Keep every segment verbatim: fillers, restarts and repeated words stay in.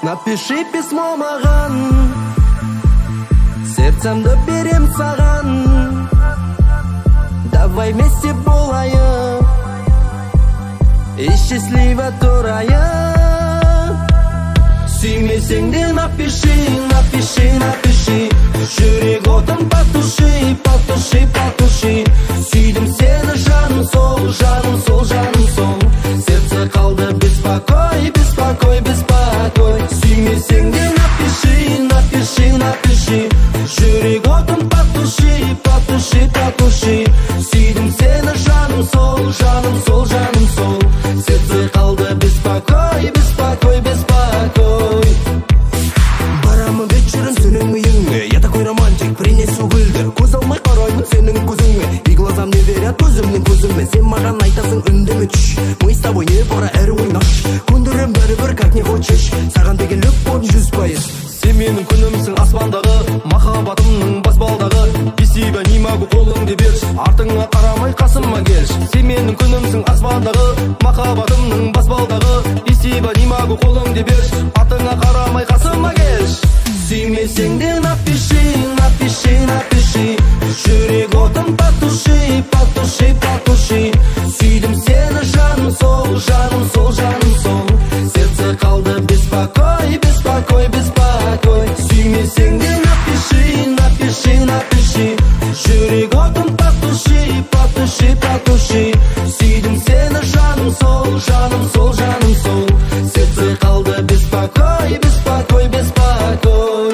Напиши письмо маған, сердцемді берем саған. Давай вместе болайық и счастливо тұрайық. Сүймесең де напиши, напиши, напиши. Жүрек отын потуши, потуши, потуши. Сүйдім сені жаным сол, жаным сол, жаным сол. Сердце қалды беспокой, беспокой, беспокой. Сүймесең де напиши, напиши, напиши. Жүрек отын потуши, потуши, потуши. Сүйдім сені жаным сол, жаным сол, жаным сол. Сердце қалды беспокой, беспокой, беспокой. Барамын вечером сенің үйіңе, я такой романтик, принесу гүлдер. Көз алмай қараймын сенің көзіңе, и глазам не верят көзімнің көзіме. Сен маған айтасың үндеме түш, мы с тобой не пора әрі ойнаш. Көндірем бәрібір как не хочешь, саған деген любовь жүз пайыз. Сен менің күнімсің аспандағы, махаббатымның баспалдағы. Без тебя не могу, қолыңды берші, артыңа қарамай қасыма келші. Сен менің күнімсің аспандағы, махаббатымның баспалдағы. Без тебя не могу, қолыңды берші, артыңа қарамай қасыма келші. Сүймесең де напиши, напиши, напиши. Жүрек отын потуши, потуши, потуши. Сүйдім сені жаным сол, жаным сол, жаным сол. Сердце қалды беспокой, беспокой, беспокой. Сүймесең де напиши, напиши, напиши. Жүрек отын потуши, потуши, потуши. Сүйдім сені жаным сол, жаным сол, жаным сол. Сердце қалды беспокой, беспокой, беспокой.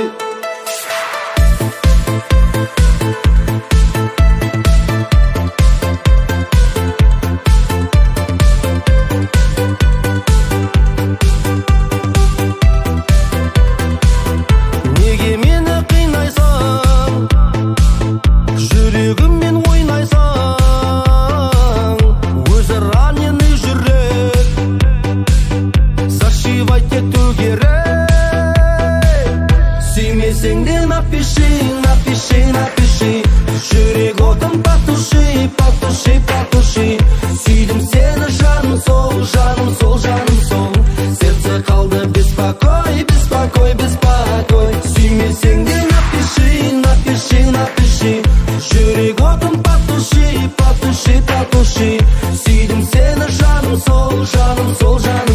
Неге мені қинайсың, жүрегіммен ойнайсың. Өзі раненый жүрек, зашивать ету керек. Сүймесең де напиши, напиши, напиши. Жүрек отын потуши, потуши, потуши. Сүйдім сені жаным сол, жаным сол, жаным сол. Сердце қалды беспокой, беспокой, беспокой. Сүймесең де напиши, напиши, напиши. Жүрек отын потуши, потуши, потуши. Сүйдім сені жаным сол, жаным сол, жаным